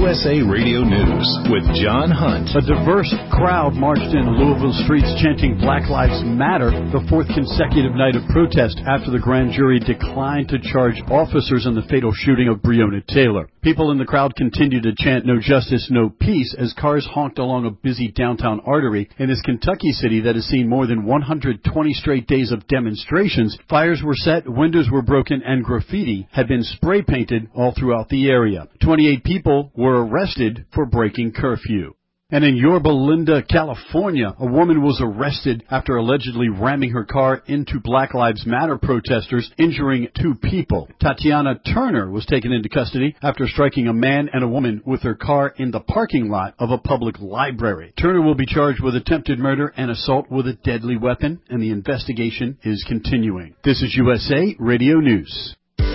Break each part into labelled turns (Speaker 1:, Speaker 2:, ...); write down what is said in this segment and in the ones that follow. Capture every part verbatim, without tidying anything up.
Speaker 1: U S A Radio News with John Hunt.
Speaker 2: A diverse crowd marched in Louisville streets chanting Black Lives Matter, the fourth consecutive night of protest after the grand jury declined to charge officers in the fatal shooting of Breonna Taylor. People in the crowd continued to chant "No justice, no peace" as cars honked along a busy downtown artery in this Kentucky city that has seen more than one hundred twenty straight days of demonstrations. Fires were set, windows were broken, and graffiti had been spray painted all throughout the area. twenty-eight people were arrested for breaking curfew. And in Yorba Linda, California, a woman was arrested after allegedly ramming her car into Black Lives Matter protesters, injuring two people. Tatiana Turner was taken into custody after striking a man and a woman with her car in the parking lot of a public library. Turner will be charged with attempted murder and assault with a deadly weapon, and the investigation is continuing. This is U S A Radio News.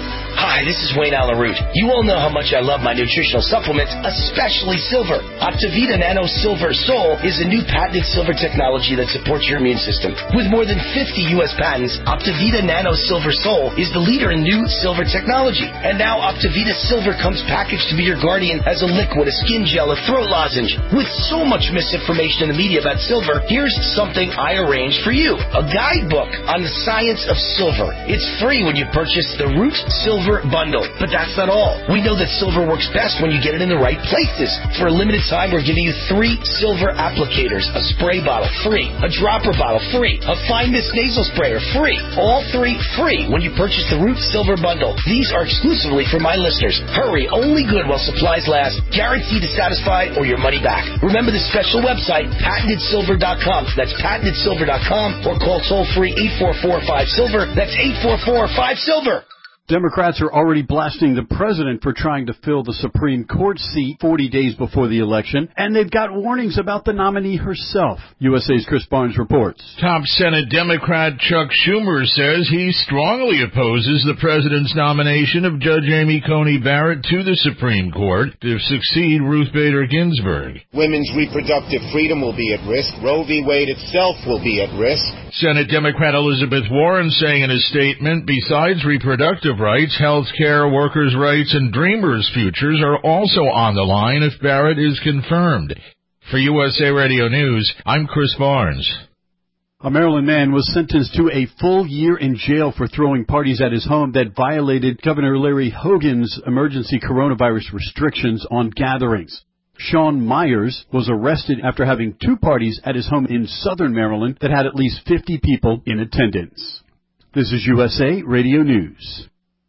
Speaker 3: Hi, this is Wayne Allen Root. You all know how much I love my nutritional supplements, especially silver. Optivita Nano Silver Sol is a new patented silver technology that supports your immune system. With more than fifty U S patents, Optivita Nano Silver Sol is the leader in new silver technology. And now Optivita Silver comes packaged to be your guardian as a liquid, a skin gel, a throat lozenge. With so much misinformation in the media about silver, here's something I arranged for you. A guidebook on the science of silver. It's free when you purchase the Root Silver Bundle. But that's not all. We know that silver works best when you get it in the right places. For a limited time, we're giving you three silver applicators. A spray bottle, free. A dropper bottle, free. A fine mist nasal sprayer, free. All three free when you purchase the Root Silver Bundle. These are exclusively for my listeners. Hurry, only good while supplies last. Guaranteed to satisfy or your money back. Remember the special website, patented silver dot com. That's patented silver dot com or call toll-free eight four four five silver. That's eight four four five silver.
Speaker 2: Democrats are already blasting the president for trying to fill the Supreme Court seat forty days before the election, and they've got warnings about the nominee herself. U S A's Chris Barnes reports.
Speaker 4: Top Senate Democrat Chuck Schumer says he strongly opposes the president's nomination of Judge Amy Coney Barrett to the Supreme Court to succeed Ruth Bader Ginsburg.
Speaker 5: Women's reproductive freedom will be at risk. Roe v. Wade itself will be at risk.
Speaker 4: Senate Democrat Elizabeth Warren saying in a statement, besides reproductive rights, health care, workers' rights, and dreamers' futures are also on the line if Barrett is confirmed. For U S A Radio News, I'm Chris Barnes.
Speaker 2: A Maryland man was sentenced to a full year in jail for throwing parties at his home that violated Governor Larry Hogan's emergency coronavirus restrictions on gatherings. Sean Myers was arrested after having two parties at his home in southern Maryland that had at least fifty people in attendance. This is U S A Radio News.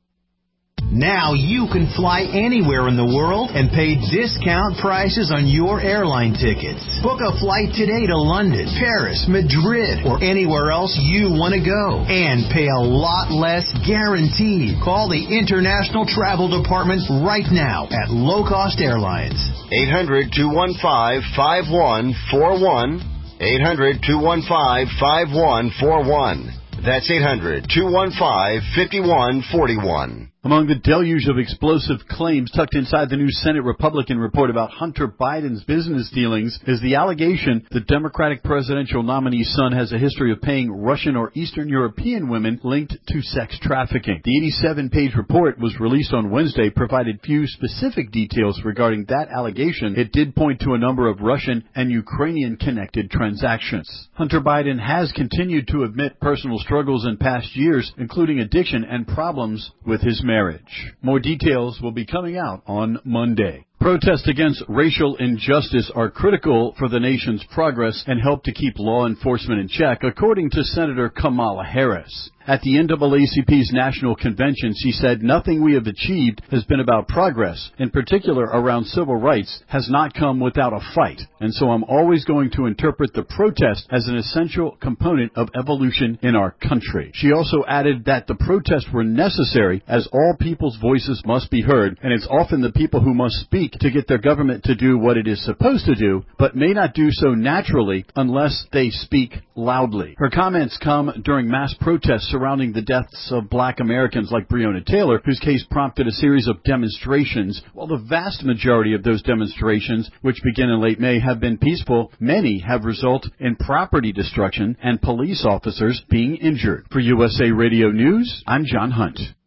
Speaker 6: Now you can fly anywhere in the world and pay discount prices on your airline tickets. Book a flight today to London, Paris, Madrid, or anywhere else you want to go. And pay a lot less guaranteed. Call the International Travel Department right now at Low Cost Airlines.
Speaker 7: eight hundred, two one five, five one four one. eight hundred, two one five, five one four one. That's eight hundred, two one five, five one four one.
Speaker 2: Among the deluge of explosive claims tucked inside the new Senate Republican report about Hunter Biden's business dealings is the allegation the Democratic presidential nominee's son has a history of paying Russian or Eastern European women linked to sex trafficking. The eighty-seven page report was released on Wednesday, provided few specific details regarding that allegation. It did point to a number of Russian and Ukrainian-connected transactions. Hunter Biden has continued to admit personal struggles in past years, including addiction and problems with his marriage. Marriage. More details will be coming out on Monday. Protests against racial injustice are critical for the nation's progress and help to keep law enforcement in check, according to Senator Kamala Harris. At the N double A C P's national convention, she said, "Nothing we have achieved has been about progress, in particular around civil rights, has not come without a fight. And so I'm always going to interpret the protest as an essential component of evolution in our country." She also added that the protests were necessary as all people's voices must be heard, and it's often the people who must speak to get their government to do what it is supposed to do, but may not do so naturally unless they speak loudly. Her comments come during mass protests surrounding the deaths of black Americans like Breonna Taylor, whose case prompted a series of demonstrations. While the vast majority of those demonstrations, which begin in late May, have been peaceful, many have resulted in property destruction and police officers being injured. For U S A Radio News, I'm John Hunt.